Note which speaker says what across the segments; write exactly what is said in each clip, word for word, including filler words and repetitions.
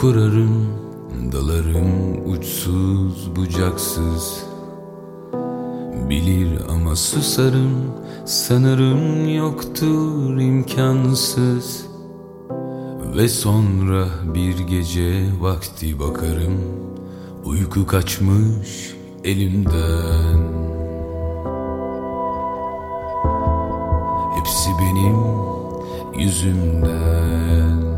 Speaker 1: kurarım, dalarım uçsuz bucaksız. Bilir ama susarım, sanırım yoktur imkansız. Ve sonra bir gece vakti bakarım, uyku kaçmış elimden. Hepsi benim yüzümden.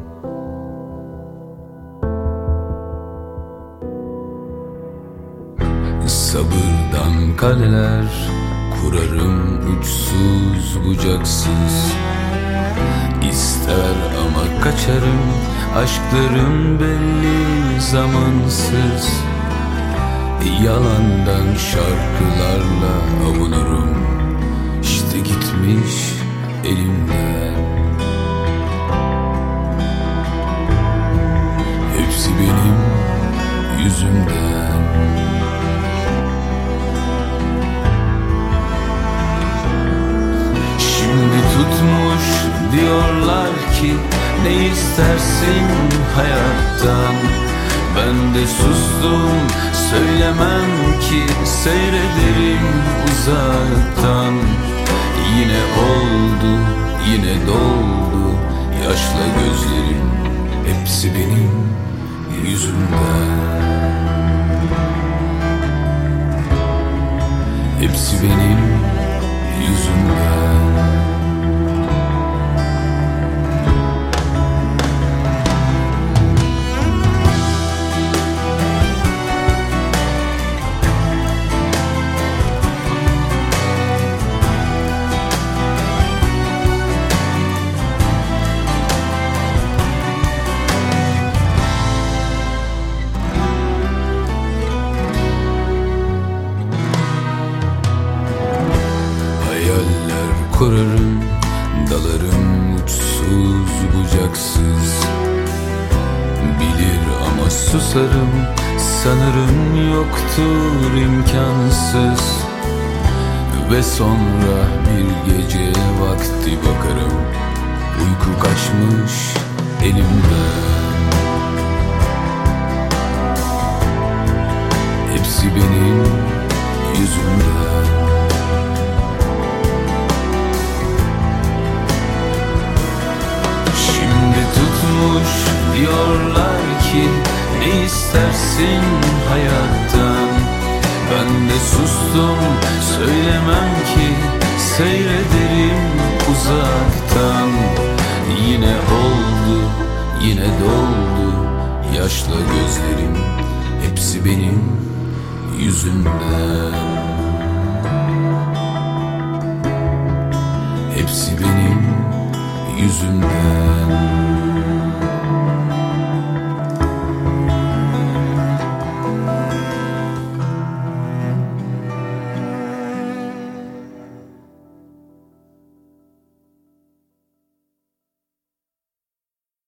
Speaker 1: Sabırdan kaleler kurarım uçsuz bucaksız. İster ama kaçarım, aşklarım belli zamansız. Yalandan şarkılarla avunurum, İşte gitmiş elimden. Hepsi benim yüzümden. Şimdi tutmuş diyorlar ki, ne istersin hayattan? Ben de sustum, söylemem ki, seyrederim uzaktan. Yine oldu, yine doldu yaşla gözlerim, hepsi benim yüzümden. Hepsi benim yüzümden. Kurarım, dalarım uçsuz bucaksız. Bilir ama susarım, sanırım yoktur imkansız. Ve sonra bir gece vakti bakarım, uyku kaçmış elimden. Hepsi benim yüzümden. Diyorlar ki, ne istersin hayattan? Ben de sustum, söylemem ki, seyrederim uzaktan. Yine oldu, yine doldu yaşla gözlerim, hepsi benim yüzümden. Hepsi benim yüzümden.